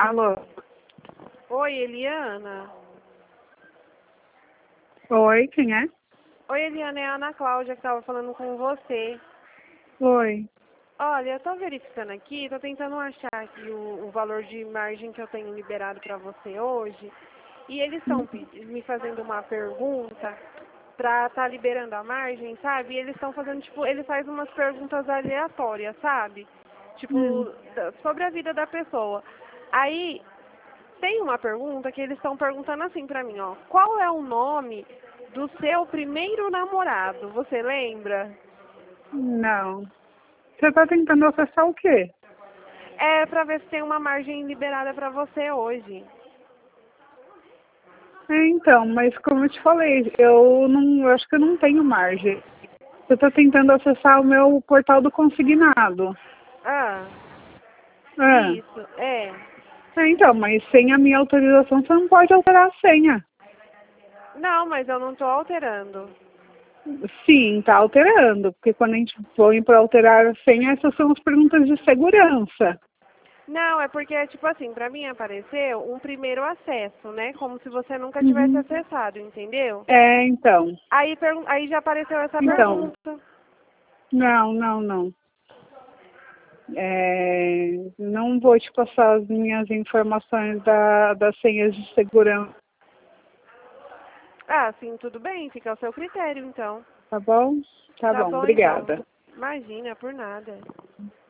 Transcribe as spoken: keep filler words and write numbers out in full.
Alô? Oi, Eliana. Oi, quem é? Oi, Eliana, é a Ana Cláudia que estava falando com você. Oi. Olha, eu tô verificando aqui, tô tentando achar aqui o, o valor de margem que eu tenho liberado para você hoje. E eles estão me fazendo uma pergunta pra estar tá liberando a margem, sabe? E eles estão fazendo, tipo, eles fazem umas perguntas aleatórias, sabe? Hum. Tipo, da- sobre a vida da pessoa. Aí, tem uma pergunta que eles estão perguntando assim pra mim, ó. Qual é o nome do seu primeiro namorado? Você lembra? Não. Você tá tentando acessar o quê? É pra ver se tem uma margem liberada pra você hoje. É, então, mas como eu te falei, eu não, eu acho que eu não tenho margem. Você tá tentando acessar o meu portal do consignado. Ah, É. isso, é. É, então, mas sem a minha autorização você não pode alterar a senha. Não, mas eu não tô alterando. Sim, tá alterando, porque quando a gente põe para alterar a senha, essas são as perguntas de segurança. Não, é porque, tipo assim, pra mim apareceu um primeiro acesso, né? Como se você nunca tivesse Uhum. acessado, entendeu? É, então. Aí, pergun- aí já apareceu essa Então, pergunta. não, não, não. É, não vou te passar as minhas informações da, das senhas de segurança, Ah, sim, tudo bem, fica ao seu critério, então. tá bom? Tá Tá bom, bom, então. obrigada. Imagina, por nada.